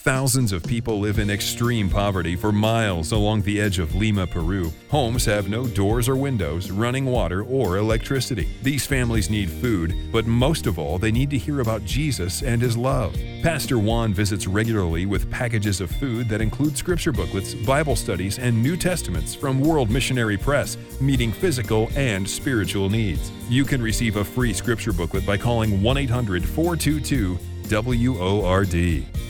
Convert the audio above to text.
Thousands of people live in extreme poverty for miles along the edge of Lima, Peru. Homes have no doors or windows, running water, or electricity. These families need food, but most of all, they need to hear about Jesus and His love. Pastor Juan visits regularly with packages of food that include scripture booklets, Bible studies, and New Testaments from World Missionary Press, meeting physical and spiritual needs. You can receive a free scripture booklet by calling 1-800-422-WORD.